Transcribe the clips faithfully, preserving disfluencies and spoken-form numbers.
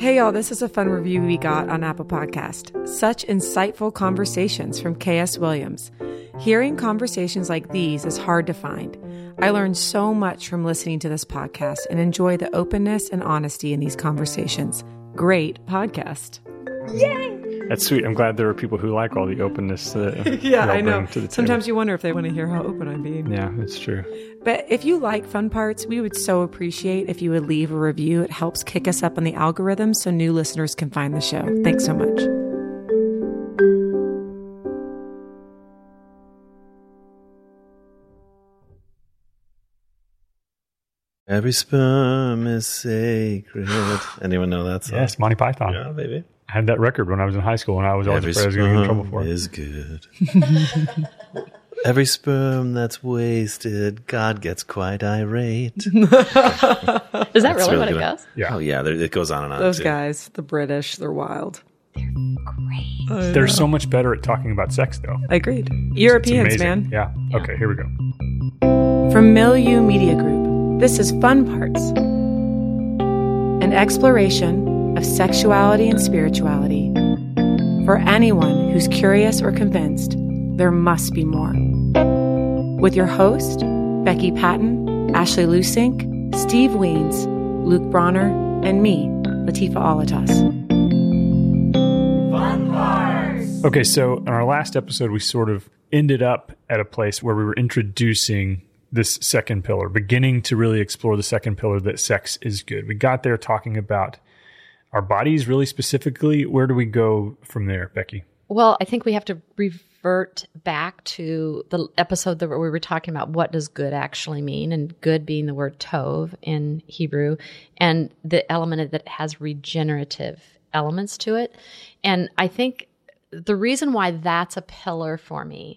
Hey y'all, this is a fun review we got on Apple Podcast. Such insightful conversations from K S Williams. Hearing conversations like these is hard to find. I learned so much from listening to this podcast and enjoy the openness and honesty in these conversations. Great podcast. Yay! That's sweet. I'm glad there are people who like all the openness that yeah, we all I know. bring to the table. Sometimes you wonder if they want to hear how open I'm being. Yeah, that's true. But if you like fun parts, we would so appreciate if you would leave a review. It helps kick us up on the algorithm so new listeners can find the show. Thanks so much. Every sperm is sacred. Anyone know that song? Yes, Monty Python. Yeah, baby. I had that record when I was in high school, and I was always Every afraid I was going to get in trouble for it. is good. Every sperm that's wasted, God gets quite irate. Is that That's really, really what it good. goes? Yeah. Oh, yeah, there, it goes on and on. Those too. guys, the British, they're wild. Great. They're so much better at talking about sex, though. Agreed. It's Europeans, amazing. man. Yeah. Okay, here we go. From Milieu Media Group, this is Fun Parts, an exploration of sexuality and spirituality for anyone who's curious or convinced there must be more. With your host, Becky Patton, Ashley Lusink, Steve Weens, Luke Bronner, and me, Latifa Alatas. Okay, so in our last episode, we sort of ended up at a place where we were introducing this second pillar, beginning to really explore the second pillar, that sex is good. We got there talking about our bodies really specifically. Where do we go from there, Becky? Well, I think we have to revert back to the episode that we were talking about what does good actually mean, and good being the word tov in Hebrew, and the element that has regenerative elements to it. And I think the reason why that's a pillar for me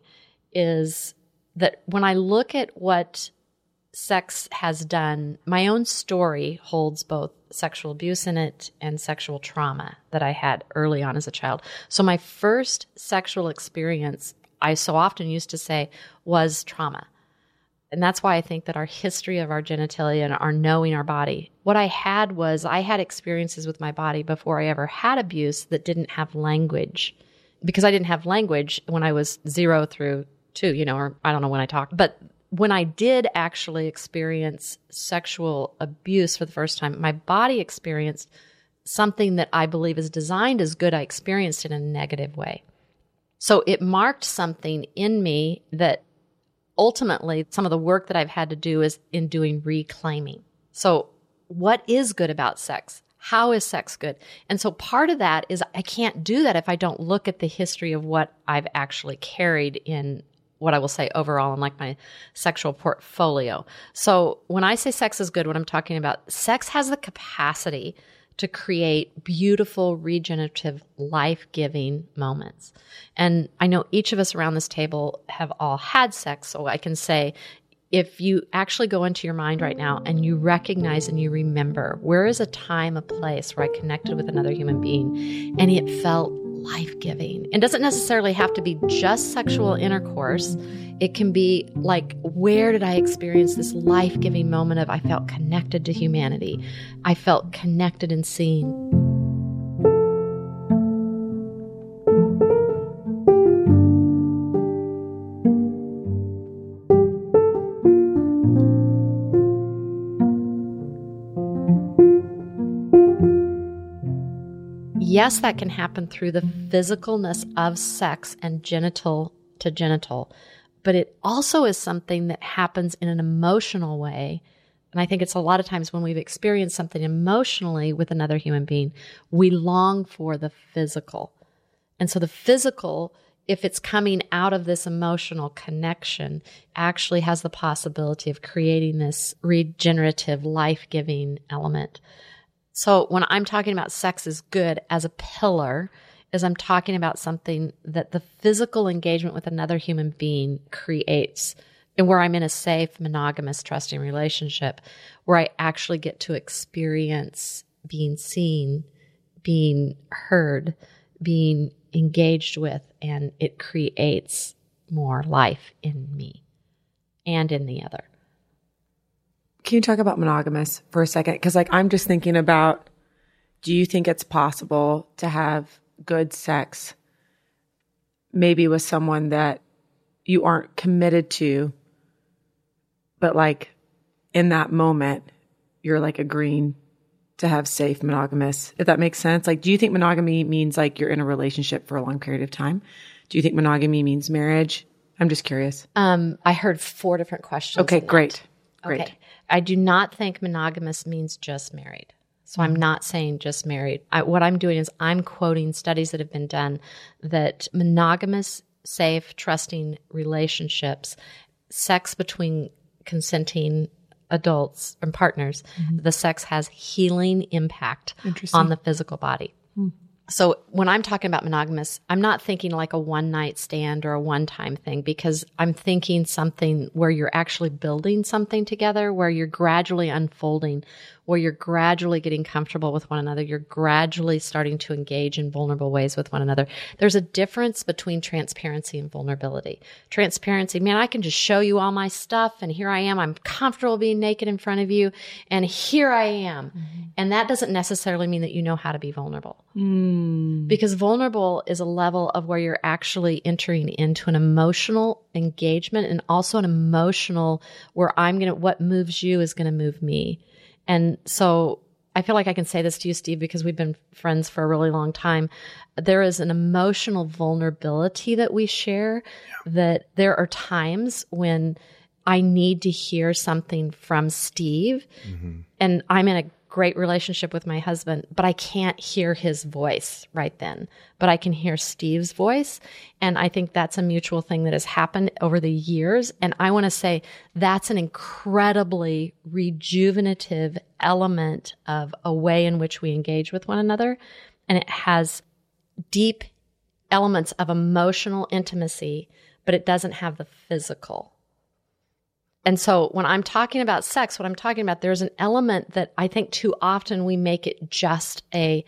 is that when I look at what sex has done, my own story holds both sexual abuse in it and sexual trauma that I had early on as a child. So my first sexual experience, I so often used to say, was trauma. And that's why I think that our history of our genitalia and our knowing our body, what I had was I had experiences with my body before I ever had abuse that didn't have language. Because I didn't have language when I was zero through two, you know, or I don't know when I talked. But when I did actually experience sexual abuse for the first time, my body experienced something that I believe is designed as good. I experienced it in a negative way. So it marked something in me that ultimately some of the work that I've had to do is in doing reclaiming. So what is good about sex? How is sex good? And so part of that is I can't do that if I don't look at the history of what I've actually carried in what I will say overall in like my sexual portfolio. So when I say sex is good, what I'm talking about, sex has the capacity to create beautiful, regenerative, life-giving moments. And I know each of us around this table have all had sex, so I can say, if you actually go into your mind right now and you recognize and you remember, where is a time, a place where I connected with another human being and it felt life-giving? It doesn't necessarily have to be just sexual intercourse. It can be like, where did I experience this life-giving moment of I felt connected to humanity? I felt connected and seen. Yes, that can happen through the physicalness of sex and genital to genital, but it also is something that happens in an emotional way. And I think it's a lot of times when we've experienced something emotionally with another human being, we long for the physical. And so the physical, if it's coming out of this emotional connection, actually has the possibility of creating this regenerative, life-giving element. So when I'm talking about sex is good as a pillar, is I'm talking about something that the physical engagement with another human being creates, and where I'm in a safe, monogamous, trusting relationship, where I actually get to experience being seen, being heard, being engaged with, and it creates more life in me and in the other. Can you talk about monogamous for a second? Because like I'm just thinking about do you think it's possible to have good sex maybe with someone that you aren't committed to, but like in that moment, you're like agreeing to have safe monogamous, if that makes sense? Like, do you think monogamy means like you're in a relationship for a long period of time? Do you think monogamy means marriage? I'm just curious. Um, I heard four different questions. Okay, in great. that. Great. Okay. I do not think monogamous means just married. So I'm not saying just married. I, what I'm doing is I'm quoting studies that have been done that monogamous, safe, trusting relationships, sex between consenting adults and partners, mm-hmm. the sex has healing impact on the physical body. Mm. So when I'm talking about monogamous, I'm not thinking like a one night stand or a one time thing, because I'm thinking something where you're actually building something together, where you're gradually unfolding, where you're gradually getting comfortable with one another. You're gradually starting to engage in vulnerable ways with one another. There's a difference between transparency and vulnerability. Transparency, man, I can just show you all my stuff and here I am. I'm comfortable being naked in front of you and here I am. Mm-hmm. And that doesn't necessarily mean that you know how to be vulnerable. Mm. Because vulnerable is a level of where you're actually entering into an emotional engagement and also an emotional where I'm going to, what moves you is going to move me. And so I feel like I can say this to you, Steve, because we've been friends for a really long time. There is an emotional vulnerability that we share, yeah. that there are times when I need to hear something from Steve, mm-hmm. and I'm in a great relationship with my husband, but I can't hear his voice right then, but I can hear Steve's voice. And I think that's a mutual thing that has happened over the years. And I want to say that's an incredibly rejuvenative element of a way in which we engage with one another. And it has deep elements of emotional intimacy, but it doesn't have the physical. And so when I'm talking about sex, what I'm talking about, there's an element that I think too often we make it just a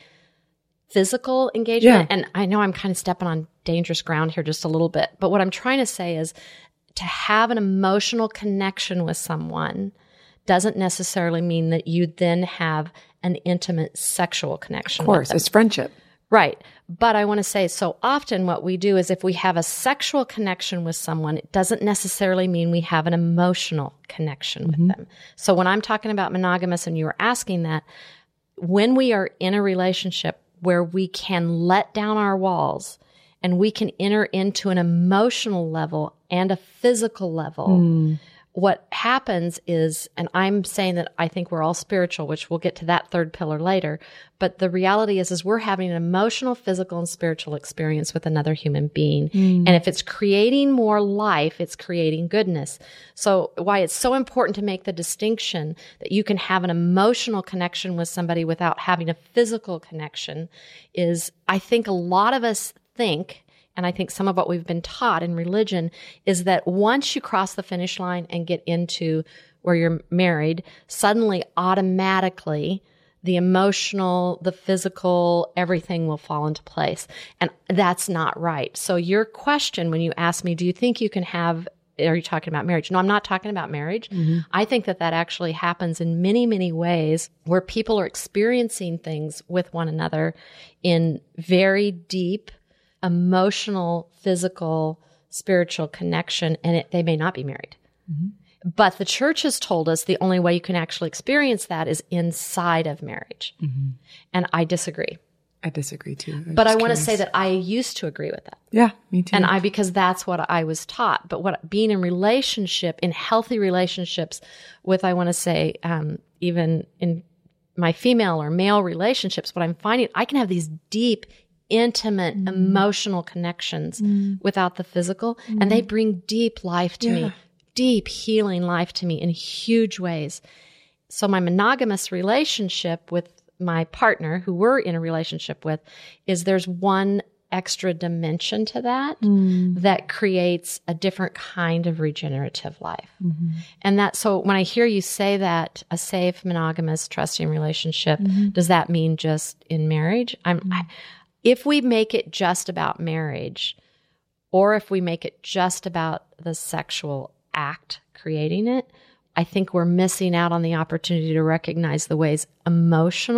physical engagement. Yeah. And I know I'm kind of stepping on dangerous ground here just a little bit, but what I'm trying to say is to have an emotional connection with someone doesn't necessarily mean that you then have an intimate sexual connection. Of course, it's friendship. Right. But I want to say, so often what we do is if we have a sexual connection with someone, it doesn't necessarily mean we have an emotional connection mm-hmm. with them. So when I'm talking about monogamous and you were asking that, when we are in a relationship where we can let down our walls and we can enter into an emotional level and a physical level, mm. what happens is, and I'm saying that I think we're all spiritual, which we'll get to that third pillar later, but the reality is, is we're having an emotional, physical, and spiritual experience with another human being. Mm. And if it's creating more life, it's creating goodness. So why it's so important to make the distinction that you can have an emotional connection with somebody without having a physical connection is, I think a lot of us think, and I think some of what we've been taught in religion is that once you cross the finish line and get into where you're married, suddenly automatically the emotional, the physical, everything will fall into place. And that's not right. So your question when you ask me, do you think you can have, are you talking about marriage? No, I'm not talking about marriage. Mm-hmm. I think that that actually happens in many, many ways where people are experiencing things with one another in very deep, emotional, physical, spiritual connection, and it, they may not be married. Mm-hmm. But the church has told us the only way you can actually experience that is inside of marriage. Mm-hmm. And I disagree. I disagree too. I'm but I want to say that I used to agree with that. Yeah, me too. And I, because that's what I was taught. But what being in relationship, in healthy relationships with, I want to say, um, even in my female or male relationships, what I'm finding, I can have these deep, intimate, mm. emotional connections mm. without the physical. Mm. And they bring deep life to yeah. me, deep healing life to me in huge ways. So my monogamous relationship with my partner, who we're in a relationship with, is there's one extra dimension to that mm. that creates a different kind of regenerative life. Mm-hmm. And that, so when I hear you say that, a safe, monogamous, trusting relationship, mm-hmm. does that mean just in marriage? I'm, mm-hmm. I, If we make it just about marriage, or if we make it just about the sexual act creating it, I think we're missing out on the opportunity to recognize the ways emotional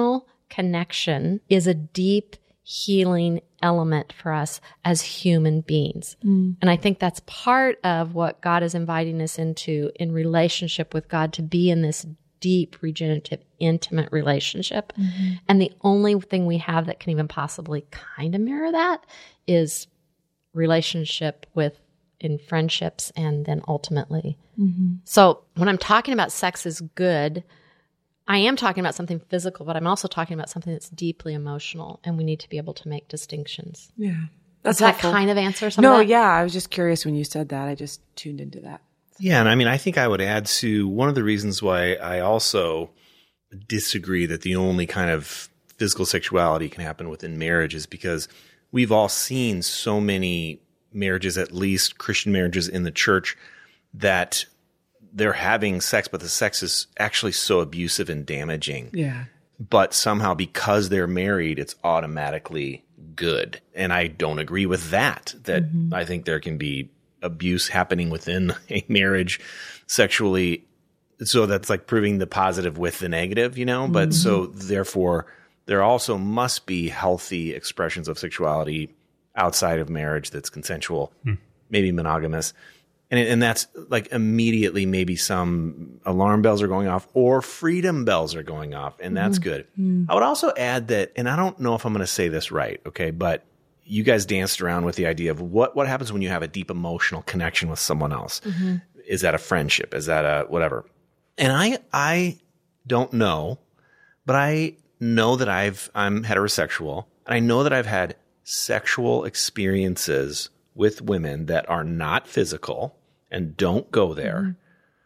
connection is a deep healing element for us as human beings. Mm. And I think that's part of what God is inviting us into in relationship with God, to be in this deep, regenerative, intimate relationship. Mm-hmm. And the only thing we have that can even possibly kind of mirror that is relationship with in friendships and then ultimately. Mm-hmm. So when I'm talking about sex is good, I am talking about something physical, but I'm also talking about something that's deeply emotional, and we need to be able to make distinctions. Yeah. Does that kind of answer some No, of that? yeah. I was just curious when you said that. I just tuned into that. Yeah, and I mean, I think I would add to one of the reasons why I also disagree that the only kind of physical sexuality can happen within marriage is because we've all seen so many marriages, at least Christian marriages in the church, that they're having sex, but the sex is actually so abusive and damaging. Yeah. But somehow because they're married, it's automatically good. And I don't agree with that, that mm-hmm. I think there can be abuse happening within a marriage sexually. So that's like proving the positive with the negative, you know? But mm-hmm. so therefore, there also must be healthy expressions of sexuality outside of marriage that's consensual, hmm. maybe monogamous. And, and that's like immediately maybe some alarm bells are going off or freedom bells are going off. And that's mm-hmm. good. Mm-hmm. I would also add that, and I don't know if I'm going to say this right, okay, but you guys danced around with the idea of what, what happens when you have a deep emotional connection with someone else. Mm-hmm. Is that a friendship? Is that a whatever? And I I don't know, but I know that I've I'm heterosexual, and I know that I've had sexual experiences with women that are not physical and don't go there, mm-hmm.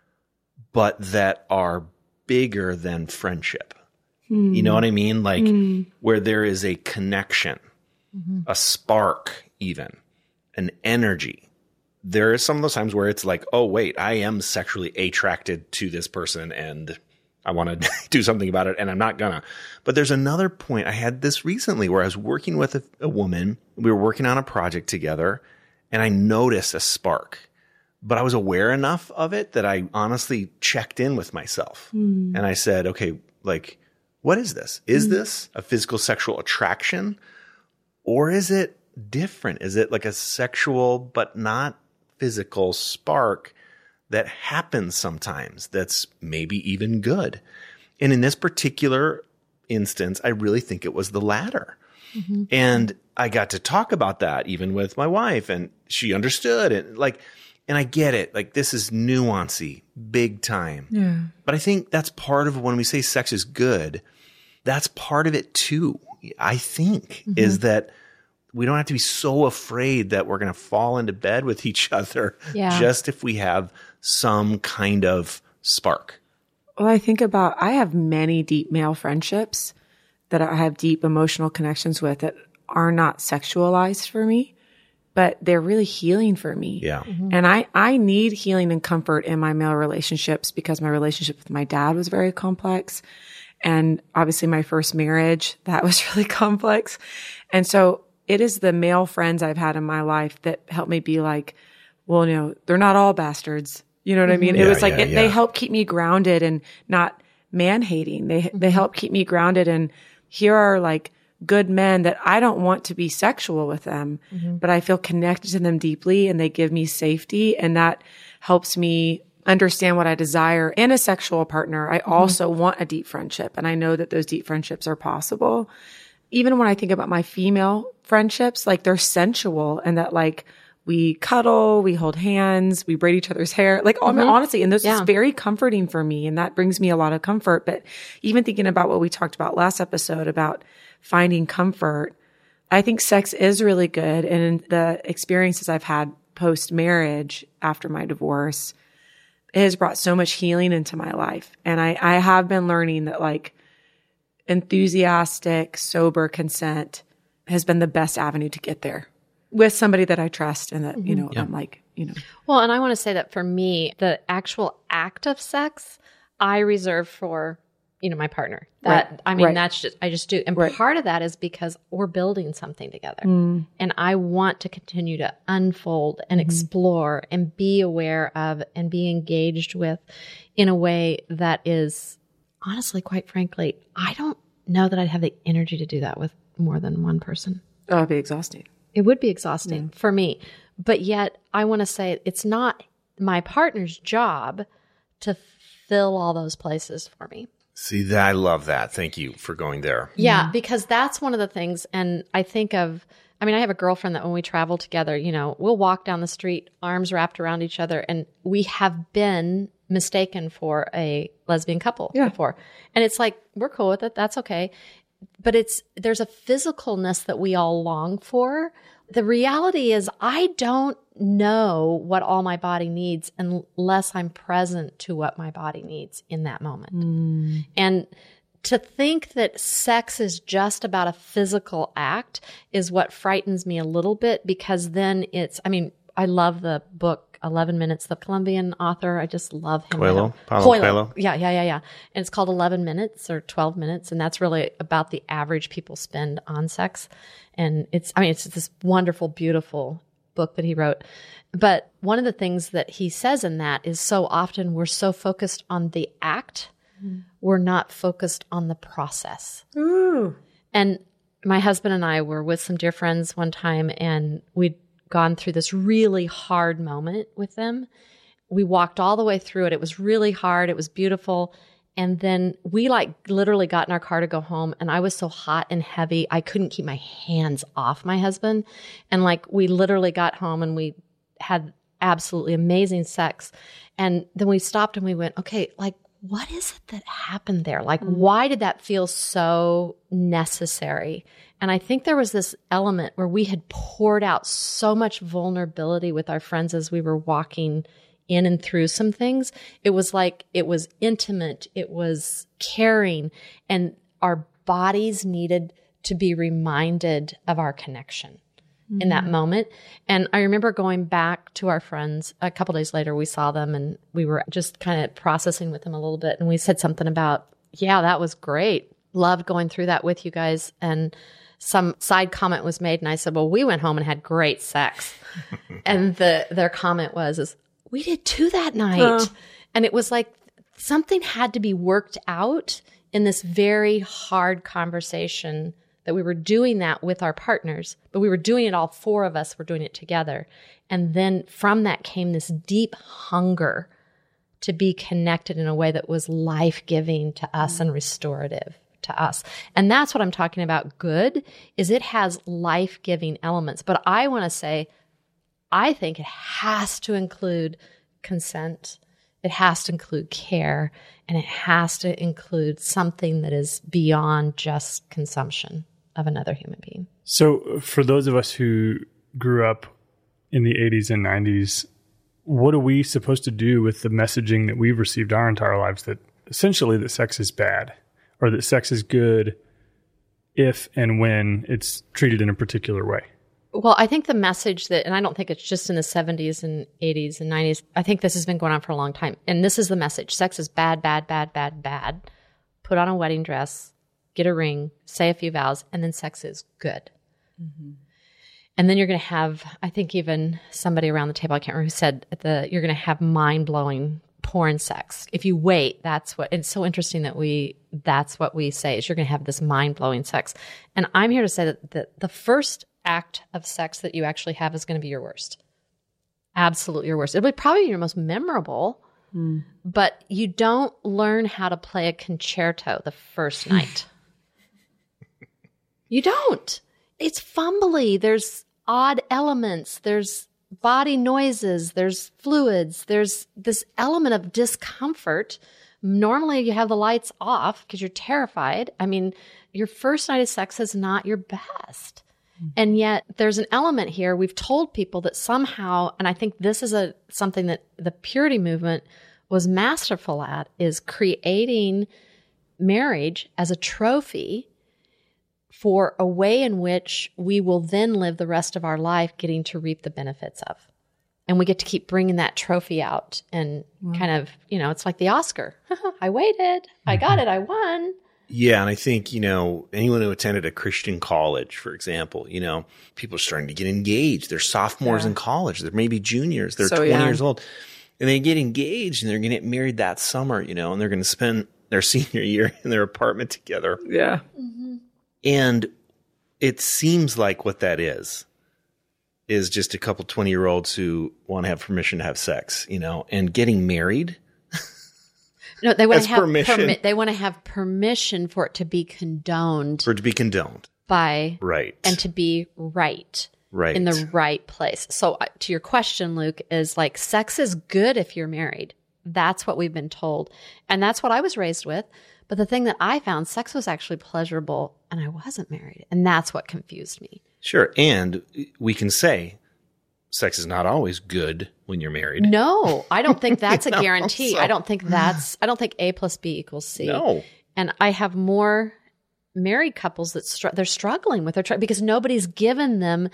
but that are bigger than friendship. Mm-hmm. You know what I mean? Like mm-hmm. where there is a connection, mm-hmm. a spark even, an energy. There are some of those times where it's like, oh, wait, I am sexually attracted to this person and I want to do something about it and I'm not gonna. But there's another point. I had this recently where I was working with a, a woman. We were working on a project together and I noticed a spark, but I was aware enough of it that I honestly checked in with myself. Mm. And I said, okay, like, what is this? Is mm. this a physical sexual attraction or is it different? Is it like a sexual but not physical spark that happens sometimes that's maybe even good? And in this particular instance, I really think it was the latter. Mm-hmm. And I got to talk about that even with my wife, and she understood it. Like, and I get it. Like, this is nuancy, big time. Yeah. But I think that's part of when we say sex is good, that's part of it too. I think mm-hmm. is that we don't have to be so afraid that we're going to fall into bed with each other yeah. just if we have some kind of spark. Well, I think about, I have many deep male friendships that I have deep emotional connections with that are not sexualized for me, but they're really healing for me. Yeah. Mm-hmm. And I, I need healing and comfort in my male relationships because my relationship with my dad was very complex. And obviously my first marriage, that was really complex. And so it is the male friends I've had in my life that help me be like, well, you know, they're not all bastards. You know what I mean? Yeah, it was like, yeah, it, yeah. they help keep me grounded and not man hating. They, mm-hmm. they help keep me grounded. And here are like good men that I don't want to be sexual with them, mm-hmm. but I feel connected to them deeply and they give me safety. And that helps me understand what I desire in a sexual partner. I mm-hmm. also want a deep friendship. And I know that those deep friendships are possible. Even when I think about my female friendships, like they're sensual and that like we cuddle, we hold hands, we braid each other's hair, like mm-hmm. honestly, and this yeah. is very comforting for me. And that brings me a lot of comfort. But even thinking about what we talked about last episode about finding comfort, I think sex is really good. And the experiences I've had post marriage after my divorce, it has brought so much healing into my life. And I, I have been learning that like, enthusiastic, sober consent has been the best avenue to get there with somebody that I trust and that, mm-hmm. you know, yeah. I'm like, you know. Well, and I want to say that for me, the actual act of sex, I reserve for, you know, my partner. That, right. I mean, right. that's just, I just do. And right. part of that is because we're building something together. Mm. And I want to continue to unfold and mm-hmm. explore and be aware of and be engaged with in a way that is, honestly, quite frankly, I don't know that I'd have the energy to do that with more than one person. Oh, it'd be exhausting. It would be exhausting yeah. for me. But yet I want to say it's not my partner's job to fill all those places for me. See, that, I love that. Thank you for going there. Yeah, because that's one of the things. And I think of, I mean, I have a girlfriend that when we travel together, you know, we'll walk down the street, arms wrapped around each other, and we have been mistaken for a lesbian couple yeah. before. And it's like, we're cool with it. That's okay. But it's, there's a physicalness that we all long for. The reality is I don't know what all my body needs unless I'm present to what my body needs in that moment. Mm. And to think that sex is just about a physical act is what frightens me a little bit, because then it's, I mean, I love the book eleven minutes, the Colombian author. I just love him. Coelho. Paulo Coelho. Coelho. Yeah, yeah, yeah, yeah. And it's called eleven minutes or twelve minutes. And that's really about the average people spend on sex. And it's, I mean, it's this wonderful, beautiful book that he wrote. But one of the things that he says in that is so often we're so focused on the act, mm. we're not focused on the process. Ooh. And my husband and I were with some dear friends one time, and we'd gone through this really hard moment with them. We walked all the way through it. It was really hard. It was beautiful. And then we like literally got in our car to go home, and I was so hot and heavy, I couldn't keep my hands off my husband. And like we literally got home and we had absolutely amazing sex. And then we stopped and we went, okay, like what is it that happened there? Like mm-hmm. why did that feel so necessary? And I think there was this element where we had poured out so much vulnerability with our friends as we were walking in and through some things. It was like, it was intimate, it was caring, and our bodies needed to be reminded of our connection mm-hmm. in that moment. And I remember going back to our friends a couple days later, we saw them and we were just kind of processing with them a little bit. And we said something about, yeah, that was great. Loved going through that with you guys. And some side comment was made, and I said, well, we went home and had great sex. And the their comment was, is, we did too that night. Uh. And it was like something had to be worked out in this very hard conversation, that we were doing that with our partners, but we were doing it, all four of us were doing it together. And then from that came this deep hunger to be connected in a way that was life-giving to us and restorative to us. And that's what I'm talking about. Good is it has life-giving elements. But I want to say, I think it has to include consent. It has to include care, and it has to include something that is beyond just consumption of another human being. So for those of us who grew up in the eighties and nineties, what are we supposed to do with the messaging that we've received our entire lives, that essentially that sex is bad, or that sex is good if and when it's treated in a particular way? Well, I think the message that, and I don't think it's just in the seventies and eighties and nineties, I think this has been going on for a long time. And this is the message. Sex is bad, bad, bad, bad, bad. Put on a wedding dress, get a ring, say a few vows, and then sex is good. Mm-hmm. And then you're going to have, I think even somebody around the table, I can't remember who said, the, you're going to have mind-blowing porn sex. If you wait, that's what, it's so interesting that we, that's what we say, is you're going to have this mind-blowing sex. And I'm here to say that the, the first act of sex that you actually have is going to be your worst. Absolutely your worst. It'll be probably your most memorable, mm. but you don't learn how to play a concerto the first night. You don't. It's fumbly. There's odd elements. There's body noises. There's fluids. There's this element of discomfort. Normally you have the lights off because you're terrified. I mean, your first night of sex is not your best. And yet there's an element here. We've told people that somehow, and I think this is a something that the purity movement was masterful at, is creating marriage as a trophy for a way in which we will then live the rest of our life getting to reap the benefits of. And we get to keep bringing that trophy out and wow. kind of, you know, it's like the Oscar. I waited. I got it. I won. Yeah, and I think, you know, anyone who attended a Christian college, for example, you know, people are starting to get engaged. They're sophomores yeah. in college. They're maybe juniors. They're so twenty young. years old. And they get engaged and they're going to get married that summer, you know, and they're going to spend their senior year in their apartment together. Yeah. Mm-hmm. And it seems like what that is, is just a couple twenty-year-olds who want to have permission to have sex, you know, and getting married. No, they want As to have permission. permi- They want to have permission for it to be condoned For it to be condoned. by Right. and to be right. Right. In the right place. So uh, to your question, Luke, is like sex is good if you're married. That's what we've been told. And that's what I was raised with. But the thing that I found, sex was actually pleasurable and I wasn't married. And that's what confused me. Sure. And we can say sex is not always good when you're married. No, I don't think that's a You know, guarantee. so- I don't think that's, I don't think A plus B equals C. No. And I have more married couples that str- they're struggling with their tr- because nobody's given them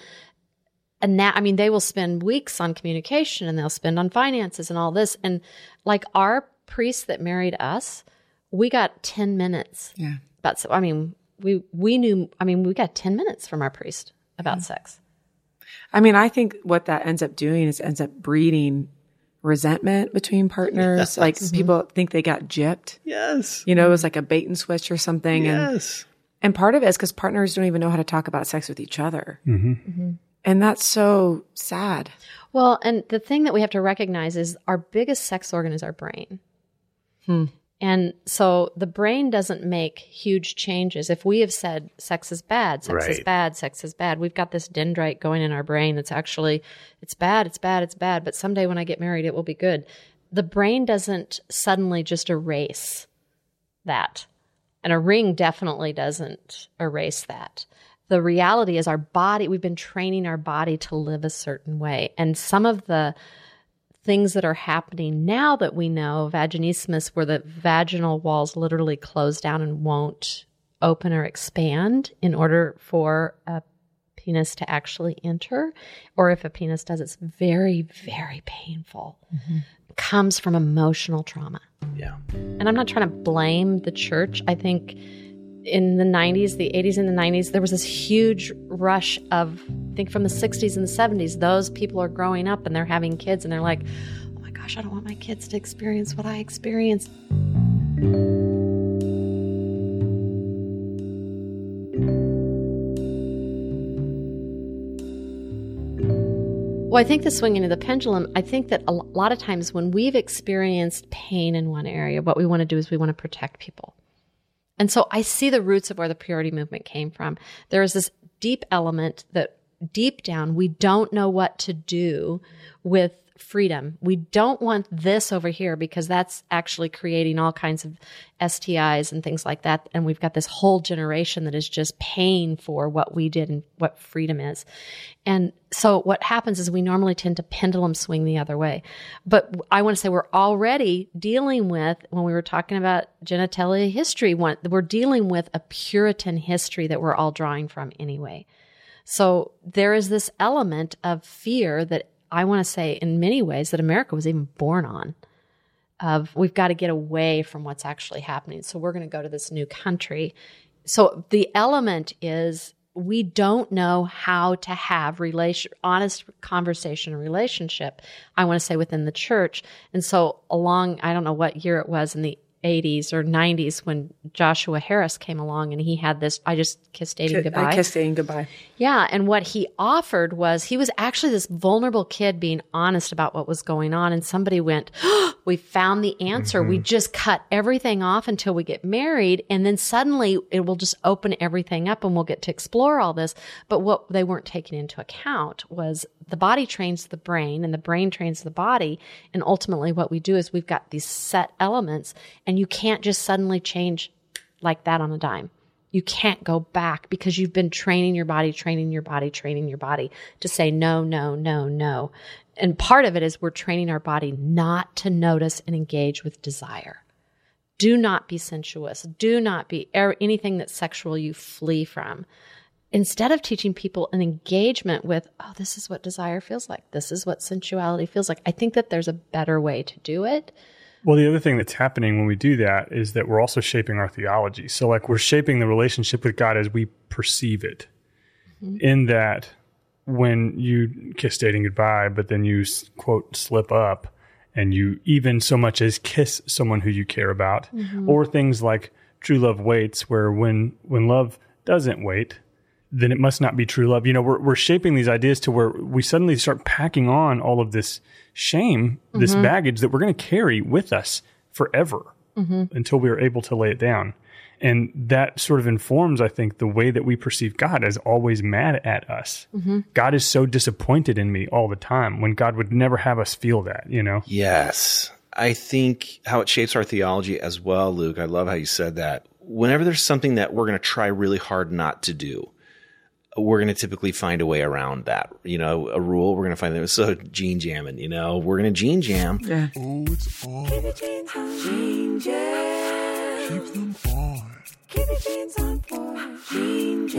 a na- I mean, they will spend weeks on communication and they'll spend on finances and all this. And like our priest that married us, we got ten minutes. Yeah. About, I mean, we, we knew, I mean, we got ten minutes from our priest about sex. I mean, I think what that ends up doing is ends up breeding resentment between partners. Yes. Like Mhm. people think they got gypped. Yes. You know, it was like a bait and switch or something. And Yes. and part of it is because partners don't even know how to talk about sex with each other. Mm-hmm. Mm-hmm. And that's so sad. Well, and the thing that we have to recognize is our biggest sex organ is our brain. Hmm. And so the brain doesn't make huge changes. If we have said sex is bad, sex is Right. bad, sex is bad, we've got this dendrite going in our brain that's actually, it's bad, it's bad, it's bad, but someday when I get married, it will be good. The brain doesn't suddenly just erase that. And a ring definitely doesn't erase that. The reality is our body, we've been training our body to live a certain way. And some of the things that are happening now that we know, vaginismus, where the vaginal walls literally close down and won't open or expand in order for a penis to actually enter, or if a penis does, it's very, very painful, mm-hmm. comes from emotional trauma. Yeah. And I'm not trying to blame the church. I think in the nineties, the eighties and the nineties, there was this huge rush of, I think from the sixties and the seventies, those people are growing up and they're having kids and they're like, oh my gosh, I don't want my kids to experience what I experienced. Well, I think the swinging of the pendulum, I think that a lot of times when we've experienced pain in one area, what we want to do is we want to protect people. And so I see the roots of where the purity movement came from. There is this deep element that deep down, we don't know what to do with freedom. We don't want this over here because that's actually creating all kinds of S T Is and things like that. And we've got this whole generation that is just paying for what we did and what freedom is. And so what happens is we normally tend to pendulum swing the other way. But I want to say we're already dealing with, when we were talking about genitalia history, one, we're dealing with a Puritan history that we're all drawing from anyway. So there is this element of fear that I want to say in many ways that America was even born on, of we've got to get away from what's actually happening. So we're going to go to this new country. So the element is we don't know how to have relation, honest conversation and relationship, I want to say, within the church. And so along, I don't know what year it was in the eighties or nineties when Joshua Harris came along and he had this, I just kissed dating goodbye. I kissed dating goodbye. Yeah. And what he offered was, he was actually this vulnerable kid being honest about what was going on. And somebody went, oh, we found the answer. Mm-hmm. We just cut everything off until we get married. And then suddenly it will just open everything up and we'll get to explore all this. But what they weren't taking into account was the body trains the brain and the brain trains the body. And ultimately what we do is we've got these set elements and you can't just suddenly change like that on a dime. You can't go back because you've been training your body, training your body, training your body to say no, no, no, no. And part of it is we're training our body not to notice and engage with desire. Do not be sensuous. Do not be anything that's sexual, you flee from. Instead of teaching people an engagement with, oh, this is what desire feels like. This is what sensuality feels like. I think that there's a better way to do it. Well, the other thing that's happening when we do that is that we're also shaping our theology. So like we're shaping the relationship with God as we perceive it. Mm-hmm. In that when you kiss dating goodbye, but then you, quote, slip up and you even so much as kiss someone who you care about, mm-hmm. or things like true love waits, where when when love doesn't wait, then it must not be true love. You know, we're we're shaping these ideas to where we suddenly start packing on all of this shame, mm-hmm. this baggage that we're going to carry with us forever mm-hmm. until we are able to lay it down. And that sort of informs, I think, the way that we perceive God as always mad at us. Mm-hmm. God is so disappointed in me all the time, when God would never have us feel that, you know? Yes. I think how it shapes our theology as well, Luke. I love how you said that. Whenever there's something that we're going to try really hard not to do, we're going to typically find a way around that. You know, a rule, we're going to find that. So gene jamming, you know, we're going to gene jam. Yeah. Oh, it's on. Keep the jeans on. Gene jam. Keep them on. Keep the jeans on for gene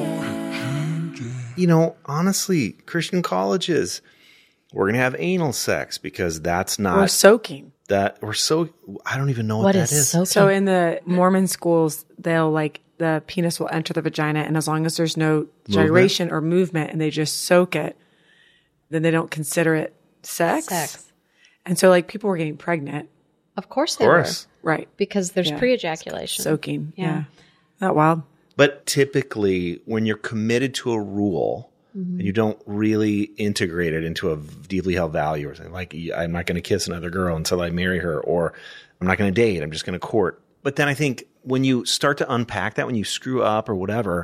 jam. You know, honestly, Christian colleges, we're going to have anal sex because that's not. Or soaking. That we're so, I don't even know what, what that is. is. Soaking? So in the Mormon schools, they'll like, the penis will enter the vagina, and as long as there's no gyration movement. or movement and they just soak it, then they don't consider it sex. Sex. And so like people were getting pregnant. Of course they of course. were. Right. Because there's yeah. pre-ejaculation. Soaking. Yeah. Yeah. Isn't that wild? But typically, when you're committed to a rule mm-hmm. and you don't really integrate it into a deeply held value or something, like I'm not going to kiss another girl until I marry her, or I'm not going to date, I'm just going to court. But then I think when you start to unpack that, when you screw up or whatever,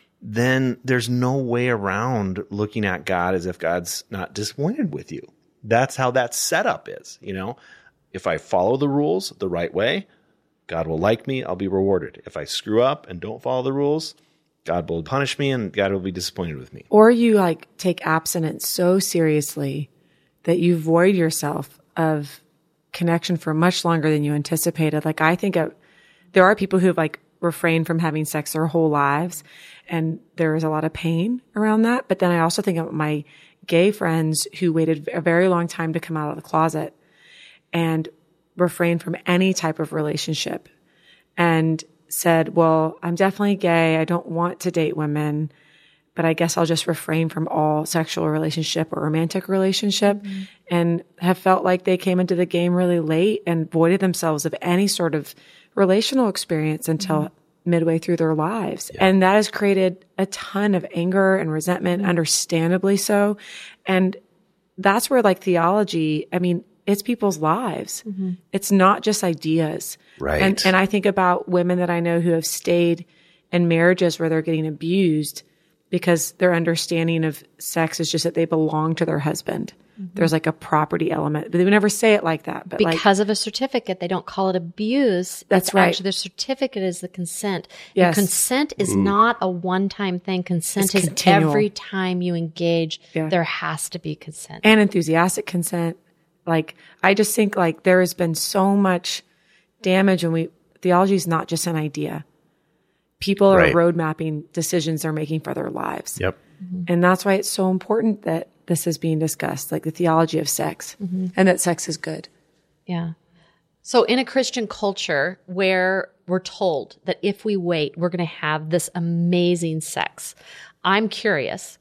then there's no way around looking at God as if God's not disappointed with you. That's how that setup is, you know? If I follow the rules the right way, God will like me, I'll be rewarded. If I screw up and don't follow the rules, God will punish me and God will be disappointed with me. Or you like take abstinence so seriously that you void yourself of connection for much longer than you anticipated. Like I think of, there are people who have like refrained from having sex their whole lives, and there is a lot of pain around that. But then I also think of my gay friends who waited a very long time to come out of the closet and refrained from any type of relationship and said, well, I'm definitely gay. I don't want to date women, but I guess I'll just refrain from all sexual relationship or romantic relationship, mm-hmm. and have felt like they came into the game really late and voided themselves of any sort of relational experience until mm-hmm. midway through their lives. Yeah. And that has created a ton of anger and resentment, mm-hmm. understandably so. And that's where like theology, I mean, it's people's lives. Mm-hmm. It's not just ideas. Right. And, and I think about women that I know who have stayed in marriages where they're getting abused because their understanding of sex is just that they belong to their husband. Mm-hmm. There's like a property element, but they would never say it like that. But because like, of a certificate, they don't call it abuse. That's it's right. Actually, the certificate is the consent. Yes. And consent is Ooh. not a one-time thing. Consent it's is continual. Every time you engage, yeah. there has to be consent. And enthusiastic consent. Like, I just think like there has been so much damage, and we, theology is not just an idea. People are right. road mapping decisions they're making for their lives. Yep. Mm-hmm. And that's why it's so important that this is being discussed, like the theology of sex, mm-hmm. and that sex is good. Yeah. So in a Christian culture where we're told that if we wait, we're going to have this amazing sex, I'm curious,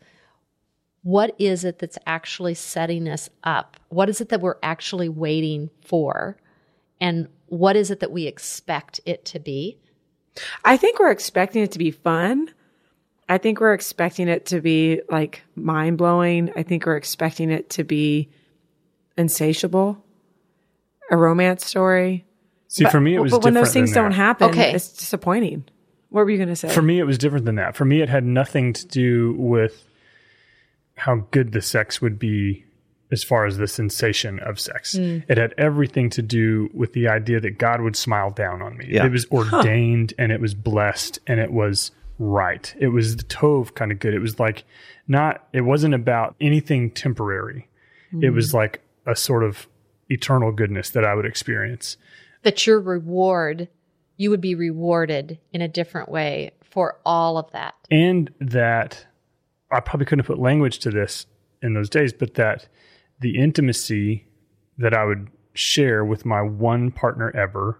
what is it that's actually setting us up? What is it that we're actually waiting for? And what is it that we expect it to be? I think we're expecting it to be fun. I think we're expecting it to be like mind blowing. I think we're expecting it to be insatiable, a romance story. See, but, for me, it was but when different those things than don't that. happen, Okay. it's disappointing. What were you going to say? For me, it was different than that. For me, it had nothing to do with how good the sex would be as far as the sensation of sex. Mm. It had everything to do with the idea that God would smile down on me. Yeah. It was ordained huh. and it was blessed and it was right. It was the Tov kind of good. It was like not, it wasn't about anything temporary. Mm. It was like a sort of eternal goodness that I would experience. That your reward, you would be rewarded in a different way for all of that. And that I probably couldn't put language to this in those days, but that the intimacy that I would share with my one partner ever,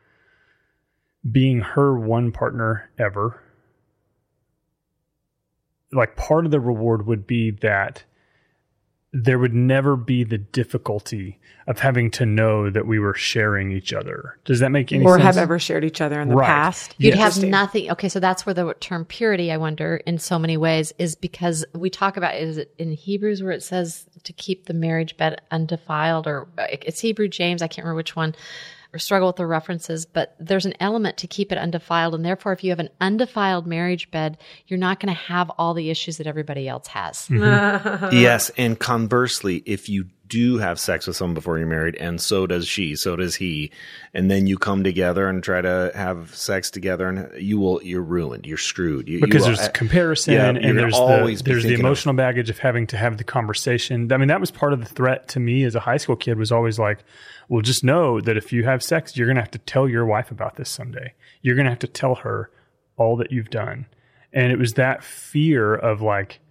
being her one partner ever, like part of the reward would be that there would never be the difficulty of having to know that we were sharing each other. Does that make any or sense? Or have ever shared each other in the right. past. You'd have nothing. Okay, so that's where the term purity, I wonder, in so many ways, is because we talk about, is it in Hebrews where it says to keep the marriage bed undefiled, or it's Hebrew, James, I can't remember which one, or struggle with the references, but there's an element to keep it undefiled. And therefore, if you have an undefiled marriage bed, you're not going to have all the issues that everybody else has. Mm-hmm. Yes. And conversely, if you do have sex with someone before you're married, and so does she, so does he, and then you come together and try to have sex together, and you will, you're ruined. You're screwed. You, because you will, there's comparison, yeah, and there's always the, there's the emotional of, baggage of having to have the conversation. I mean, that was part of the threat to me as a high school kid, was always like, well, just know that if you have sex, you're going to have to tell your wife about this someday. You're going to have to tell her all that you've done. And it was that fear of like,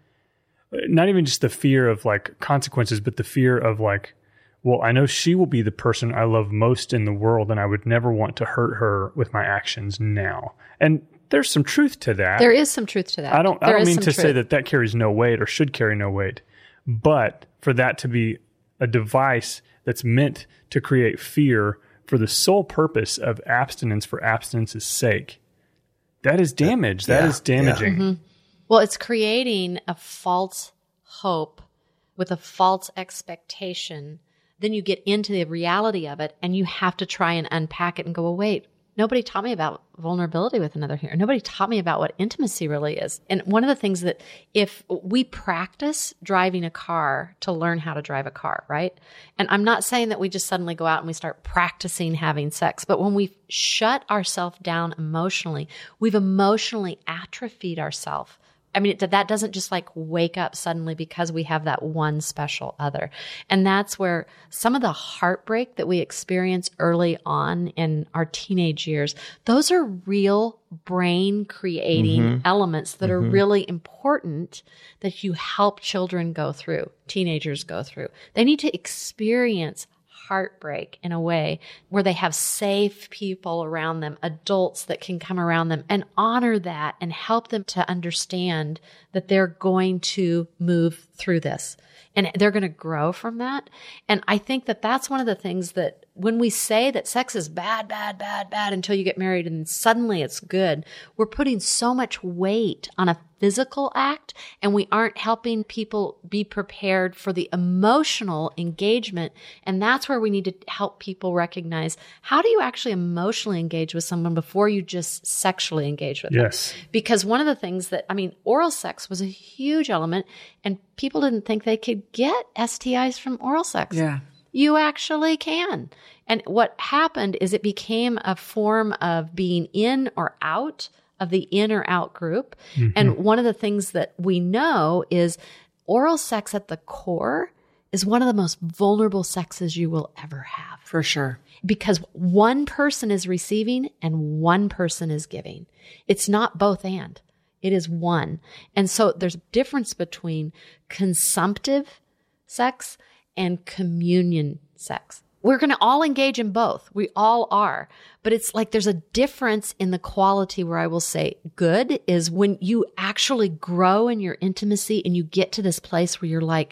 not even just the fear of like consequences, but the fear of like, well, I know she will be the person I love most in the world, and I would never want to hurt her with my actions now. And there's some truth to that. There is some truth to that. I don't, there I don't mean to truth. say that that carries no weight or should carry no weight, but for that to be a device that's meant to create fear for the sole purpose of abstinence for abstinence's sake, that is damage. That yeah, is damaging. Yeah. Mm-hmm. Well, it's creating a false hope with a false expectation. Then you get into the reality of it, and you have to try and unpack it and go, well, wait, nobody taught me about vulnerability with another here. Nobody taught me about what intimacy really is. And one of the things that if we practice driving a car to learn how to drive a car, right? And I'm not saying that we just suddenly go out and we start practicing having sex, but when we shut ourselves down emotionally, we've emotionally atrophied ourselves. I mean, it, that doesn't just like wake up suddenly because we have that one special other. And that's where some of the heartbreak that we experience early on in our teenage years, those are real brain creating mm-hmm. elements that mm-hmm. are really important that you help children go through, teenagers go through. They need to experience heartbreak in a way where they have safe people around them, adults that can come around them and honor that and help them to understand that they're going to move through this and they're going to grow from that. And I think that that's one of the things that when we say that sex is bad, bad, bad, bad until you get married and suddenly it's good, we're putting so much weight on a physical act, and we aren't helping people be prepared for the emotional engagement. And that's where we need to help people recognize, how do you actually emotionally engage with someone before you just sexually engage with yes. them? Because one of the things that, I mean, oral sex was a huge element, and people didn't think they could get S T Is from oral sex. Yeah. You actually can. And what happened is it became a form of being in or out of the in or out group. Mm-hmm. And one of the things that we know is oral sex at the core is one of the most vulnerable sexes you will ever have. For sure. Because one person is receiving and one person is giving. It's not both and. It is one. And so there's a difference between consumptive sex and communion sex. We're going to all engage in both. We all are. But it's like there's a difference in the quality where I will say good is when you actually grow in your intimacy and you get to this place where you're like,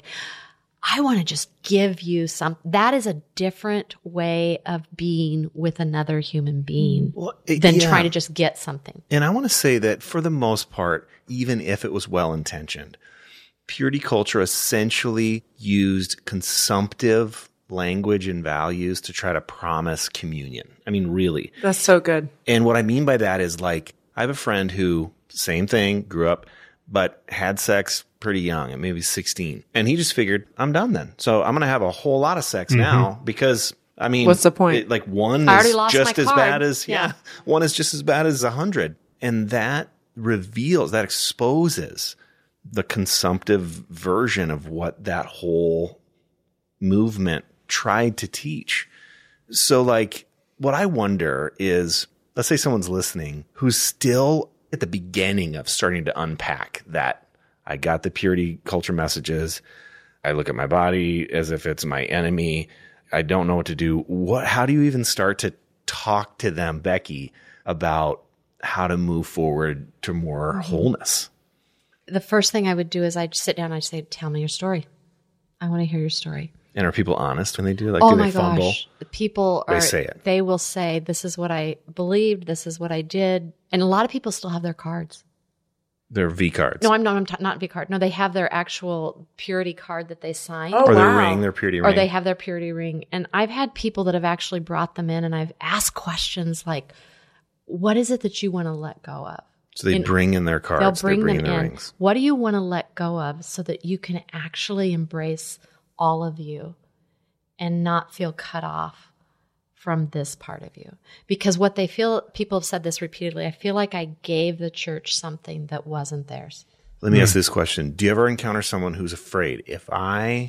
I want to just give you some. That is a different way of being with another human being well, it, than yeah. trying to just get something. And I want to say that for the most part, even if it was well-intentioned, purity culture essentially used consumptive language and values to try to promise communion. I mean, really. That's so good. And what I mean by that is like, I have a friend who, same thing, grew up, but had sex pretty young, at maybe sixteen. And he just figured, I'm done then. So I'm going to have a whole lot of sex mm-hmm. now because, I mean. What's the point? It, like one I is lost just my as card. bad as, yeah. yeah, one is just as bad as a hundred. And that reveals, that exposes the consumptive version of what that whole movement tried to teach. So like what I wonder is, let's say someone's listening who's still at the beginning of starting to unpack that. I got the purity culture messages. I look at my body as if it's my enemy. I don't know what to do. What, how do you even start to talk to them, Becky, about how to move forward to more mm-hmm. wholeness? The first thing I would do is I'd sit down and I'd say, tell me your story. I want to hear your story. And are people honest when they do? Like, oh do my they fumble? gosh. The people are, They say it. They will say, this is what I believed. This is what I did. And a lot of people still have their cards. They're V cards. No, I'm not, I'm t- not V card. No, they have their actual purity card that they sign. Oh, or their wow. ring, their purity Or ring. they have their purity ring. And I've had people that have actually brought them in and I've asked questions like, what is it that you want to let go of? so they in- bring in their cards. They'll They're bring them bringing their in. rings. What do you want to let go of so that you can actually embrace all of you and not feel cut off from this part of you? Because what they feel, people have said this repeatedly, I feel like I gave the church something that wasn't theirs. Let me ask this question. Do you ever encounter someone who's afraid, if I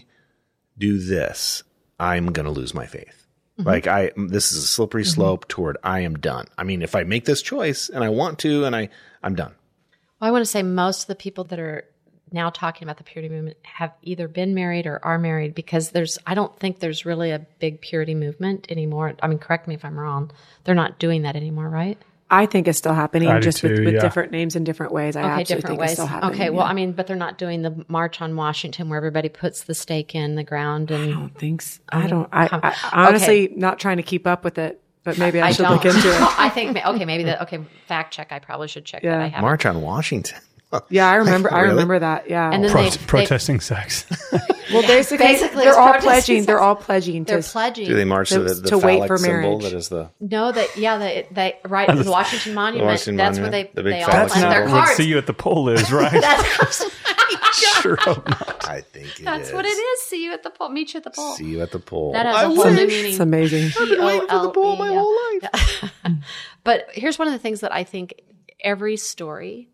do this, I'm going to lose my faith? Mm-hmm. Like I, this is a slippery slope toward I am done. I mean, if I make this choice and I want to, and I, I'm done. Well, I want to say most of the people that are now talking about the purity movement have either been married or are married, because there's, I don't think there's really a big purity movement anymore. I mean, correct me if I'm wrong. They're not doing that anymore, right? I think it's still happening, I do just with, too, with yeah. different names and different ways. I Okay, absolutely different think ways. it's still happening. Okay, well, yeah. I mean, but they're not doing the March on Washington where everybody puts the stake in the ground I and don't think so. I don't. I, Come- I honestly not trying to keep up with it, but maybe I, I should don't. look into it. I think ma- okay, maybe that. Okay, fact check. I probably should check Yeah. that. I haven't. March on Washington. Yeah, I remember. I Really? remember that. Yeah. And then Pro- they, they protesting sex. well, basically, basically they're it's all protesting pledging. sex. They're all pledging they're to. pledging. Do they march to, To- the, the to wait phallic for symbol marriage. that is the... No, that yeah, they, they right the Washington Monument. Washington that's Monument, where the they big they all phallic plant their symbol. What cards. see you at the poll is, right? That's, Sure hope not. I think it that's is. what it is. See you at the poll. Meet you at the poll. See you at the poll. That has I a whole new wish. meaning. It's amazing. I've been waiting for the poll my P O L E, whole life. But here's one of the things that I think every story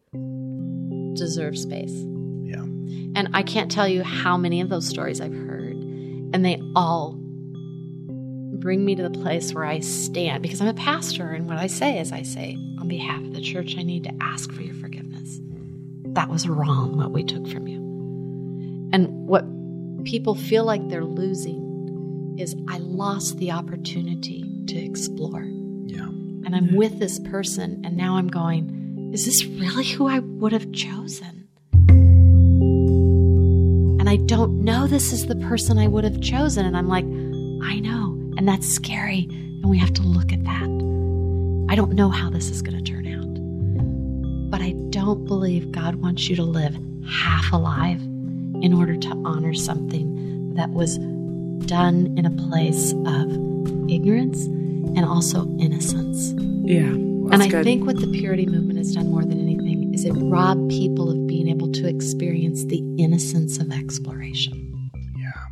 deserves space. Yeah. And I can't tell you how many of those stories I've heard. And they all bring me to the place where I stand, because I'm a pastor. And what I say is, I say, on behalf of the church, I need to ask for your forgiveness. That was wrong, what we took from you. And what people feel like they're losing is, I lost the opportunity to explore. Yeah. And I'm with this person, and now I'm going, is this really who I would have chosen? And I don't know this is the person I would have chosen. And I'm like, I know. And that's scary. And we have to look at that. I don't know how this is going to turn out. But I don't believe God wants you to live half alive in order to honor something that was done in a place of ignorance and also innocence. Yeah. And that's I good. think what the purity movement has done more than anything is it robbed people of being able to experience the innocence of exploration. Yeah.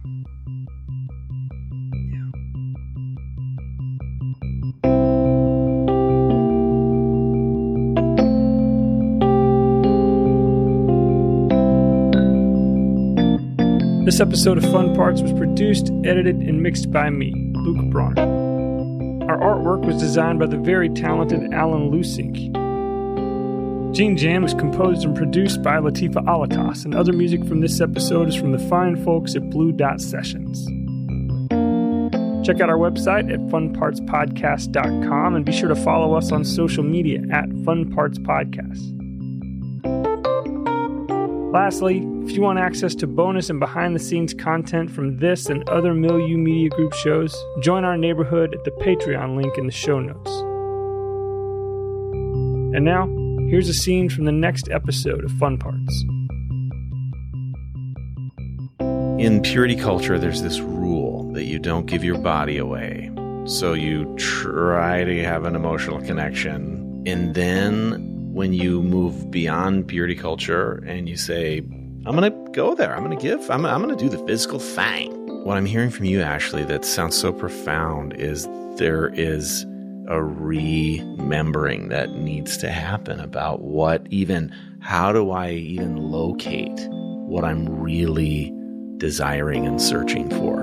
This episode of Fun Parts was produced, edited, and mixed by me, Luke Bronner. Our artwork was designed by the very talented Alan Lusink. Gene Jam was composed and produced by Latifa Alatas, and other music from this episode is from the fine folks at Blue Dot Sessions. Check out our website at fun parts podcast dot com and be sure to follow us on social media at Fun Parts Podcast. Lastly, if you want access to bonus and behind-the-scenes content from this and other Milieu Media Group shows, join our neighborhood at the Patreon link in the show notes. And now, here's a scene from the next episode of Fun Parts. In purity culture, there's this rule that you don't give your body away. So you try to have an emotional connection. And then when you move beyond purity culture and you say, I'm going to go there, I'm going to give, I'm, I'm going to do the physical thing. What I'm hearing from you, Ashley, that sounds so profound is there is a remembering that needs to happen about what even, how do I even locate what I'm really desiring and searching for?